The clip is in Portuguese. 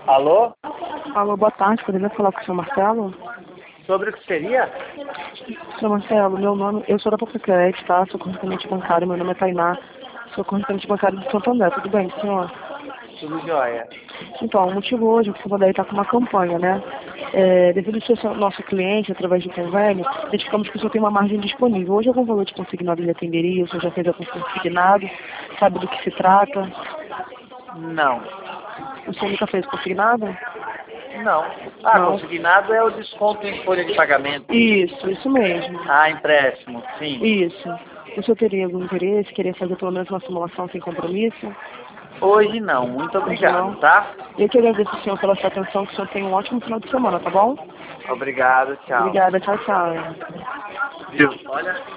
Alô? Alô, boa tarde, poderia falar com o senhor Marcelo? Sobre o que seria? Senhor Marcelo, meu nome, eu sou da Popcred, tá? Sou correspondente bancário, meu nome é Tainá, sou correspondente bancário de Santo André, tudo bem, senhor? Tudo jóia. Então, o motivo hoje é que o Santo André está com uma campanha, né? Devido a ser nosso cliente, através do convênio, identificamos que o senhor tem uma margem disponível. Hoje algum valor de consignado ele atenderia, o senhor já fez algum consignado, sabe do que se trata? Não. O senhor nunca fez consignado? Não. Não. Consignado é o desconto em folha de pagamento. Isso mesmo. Empréstimo, sim. Isso. O senhor teria algum interesse? Queria fazer pelo menos uma simulação sem compromisso? Hoje não. Muito obrigado, Não. tá? Eu que agradeço o senhor pela sua atenção, que o senhor tenha um ótimo final de semana, tá bom? Obrigado, tchau. Obrigada, tchau, tchau. Viu? Olha.